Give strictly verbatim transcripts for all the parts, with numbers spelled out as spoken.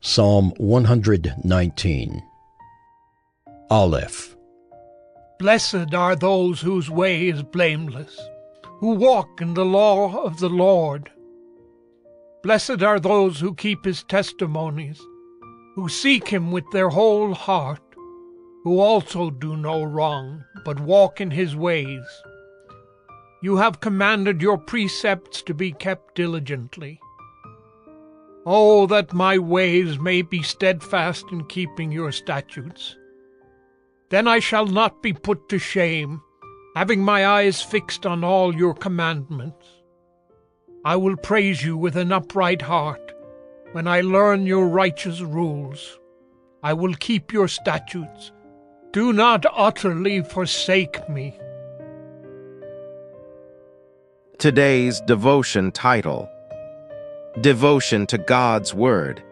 Psalm one hundred nineteen. Aleph. Blessed are those whose way is blameless, who walk in the law of the Lord. Blessed are those who keep his testimonies, who seek him with their whole heart, who also do no wrong, but walk in his ways. You have commanded your precepts to be kept diligently. Oh, that my ways may be steadfast in keeping your statutes. Then I shall not be put to shame, having my eyes fixed on all your commandments. I will praise you with an upright heart when I learn your righteous rules. I will keep your statutes. Do not utterly forsake me. Today's devotion title: Devotion to God's Word.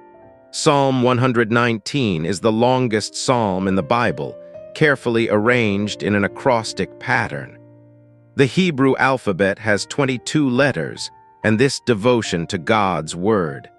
Psalm one hundred nineteen is the longest psalm in the Bible, carefully arranged in an acrostic pattern. The Hebrew alphabet has twenty-two letters, and this devotion to God's Word.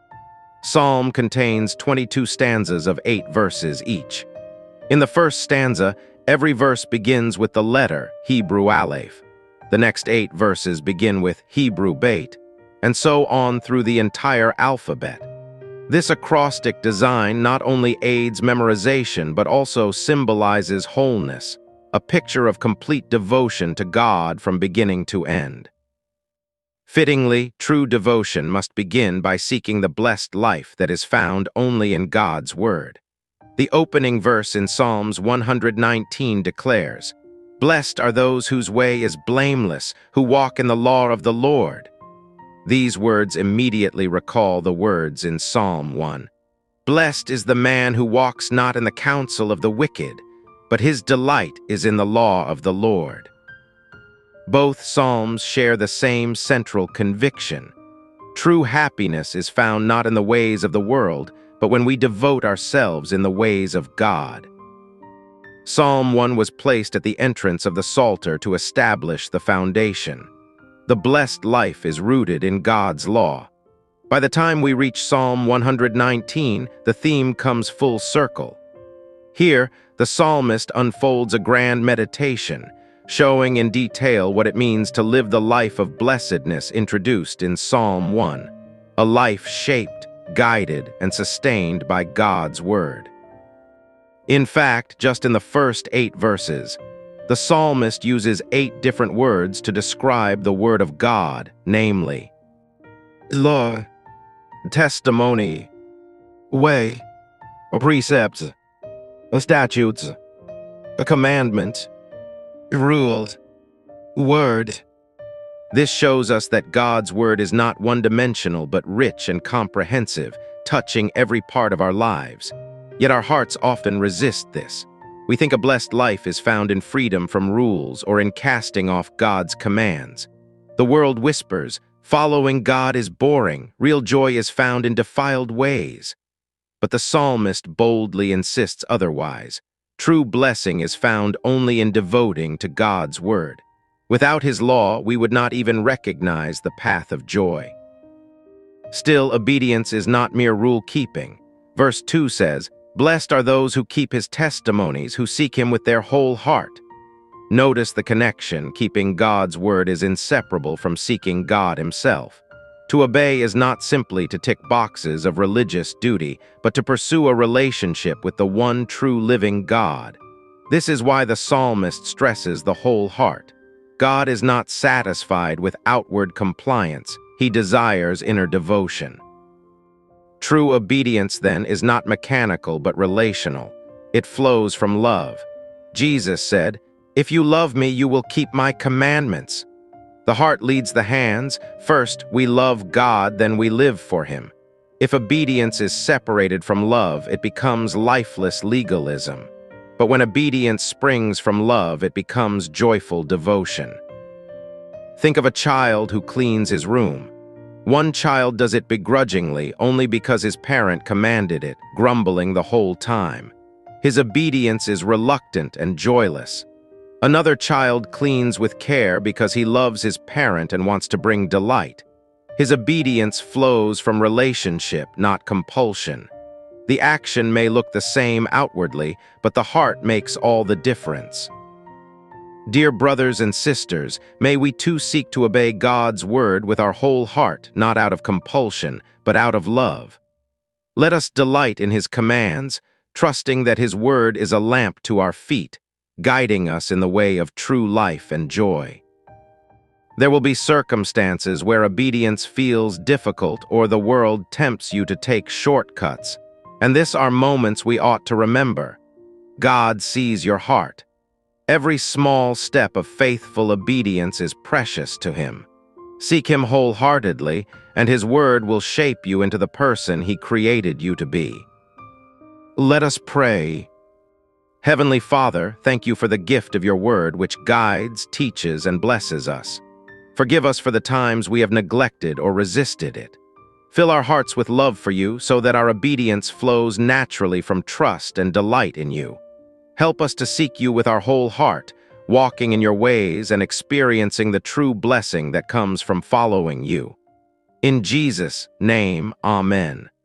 Psalm contains twenty-two stanzas of eight verses each. In the first stanza, every verse begins with the letter Hebrew Aleph. The next eight verses begin with Hebrew Bet, and so on through the entire alphabet. This acrostic design not only aids memorization but also symbolizes wholeness, a picture of complete devotion to God from beginning to end. Fittingly, true devotion must begin by seeking the blessed life that is found only in God's Word. The opening verse in Psalms one hundred nineteen declares, "Blessed are those whose way is blameless, who walk in the law of the Lord." These words immediately recall the words in Psalm one. "Blessed is the man who walks not in the counsel of the wicked, but his delight is in the law of the Lord." Both psalms share the same central conviction. True happiness is found not in the ways of the world, but when we devote ourselves in the ways of God. Psalm one was placed at the entrance of the Psalter to establish the foundation. The blessed life is rooted in God's law. By the time we reach Psalm one hundred nineteen, the theme comes full circle. Here, the psalmist unfolds a grand meditation, showing in detail what it means to live the life of blessedness introduced in Psalm one, a life shaped, guided, and sustained by God's Word. In fact, just in the first eight verses, the psalmist uses eight different words to describe the Word of God, namely, law, testimony, way, precepts, statutes, a commandment, rules, word. This shows us that God's Word is not one-dimensional but rich and comprehensive, touching every part of our lives. Yet our hearts often resist this. We think a blessed life is found in freedom from rules or in casting off God's commands. The world whispers, following God is boring, real joy is found in defiled ways. But the psalmist boldly insists otherwise. True blessing is found only in devoting to God's Word. Without his law, we would not even recognize the path of joy. Still, obedience is not mere rule-keeping. Verse two says, "Blessed are those who keep his testimonies, who seek him with their whole heart." Notice the connection. Keeping God's Word is inseparable from seeking God himself. To obey is not simply to tick boxes of religious duty, but to pursue a relationship with the one true living God. This is why the psalmist stresses the whole heart. God is not satisfied with outward compliance. He desires inner devotion. True obedience, then, is not mechanical but relational. It flows from love. Jesus said, "If you love me, you will keep my commandments." The heart leads the hands. First, we love God, then we live for him. If obedience is separated from love, it becomes lifeless legalism. But when obedience springs from love, it becomes joyful devotion. Think of a child who cleans his room. One child does it begrudgingly, only because his parent commanded it, grumbling the whole time. His obedience is reluctant and joyless. Another child cleans with care because he loves his parent and wants to bring delight. His obedience flows from relationship, not compulsion. The action may look the same outwardly, but the heart makes all the difference. Dear brothers and sisters, may we too seek to obey God's word with our whole heart, not out of compulsion, but out of love. Let us delight in his commands, trusting that his word is a lamp to our feet, guiding us in the way of true life and joy. There will be circumstances where obedience feels difficult or the world tempts you to take shortcuts, and this are moments we ought to remember. God sees your heart. Every small step of faithful obedience is precious to him. Seek him wholeheartedly, and his word will shape you into the person he created you to be. Let us pray. Heavenly Father, thank you for the gift of your word which guides, teaches, and blesses us. Forgive us for the times we have neglected or resisted it. Fill our hearts with love for you so that our obedience flows naturally from trust and delight in you. Help us to seek you with our whole heart, walking in your ways and experiencing the true blessing that comes from following you. In Jesus' name, Amen.